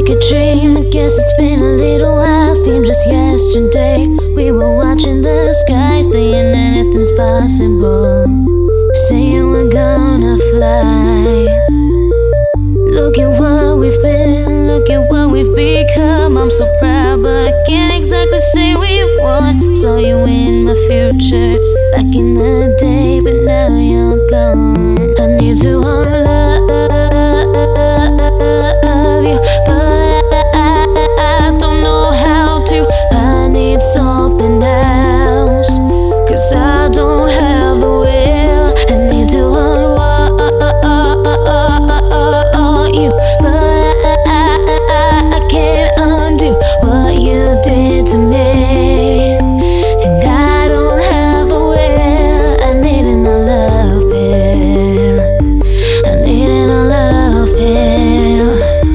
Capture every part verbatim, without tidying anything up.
like a dream. I guess it's been a little while, seemed just yesterday. We were watching the sky, saying anything's possible, saying we're gonna fly. Look at what we've been, look at what we've become. I'm so proud, but I can't exactly say we won. Saw you in my future, back in the day, but now you're gone. I need to unlove you, but I, I, I don't know how to. I need something else, cause I don't have the will. I need to unwind you, but I, I, I, I can't undo what you did to me. And I don't have the will. I need an love pill. I need an love pill.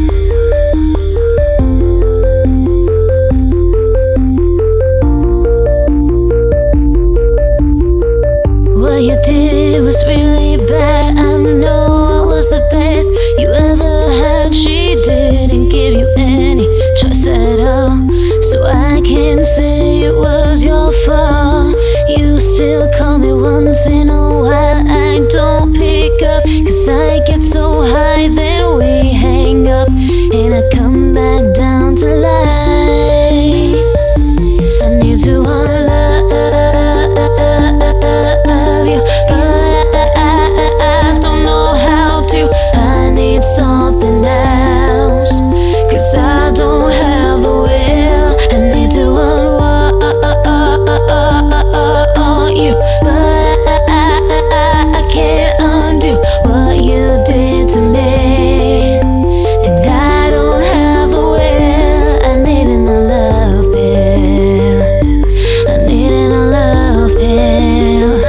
What you did was really bad. I know I was the best you ever had. She didn't give you any choice at all, so I can't say it was your fault. You still call me once in a while. I don't pick up, cause I get so high, then we hang up, and I come back down to life. I need to unlove you, but I, I, I don't know how to. I need something else, cause I don't have the will. I need to unwind you, but I, I, I, I can't undo what you did to me. And I don't have the will. I need an love pill. I need an love pill.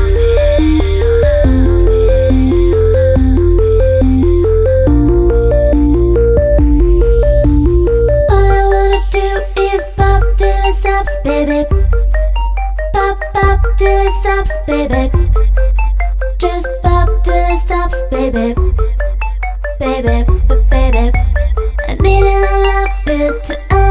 All I wanna do is pop till it stops, baby. Pop, pop till it stops, baby. Just pop till it stops, baby. Baby, baby. I need a love pill to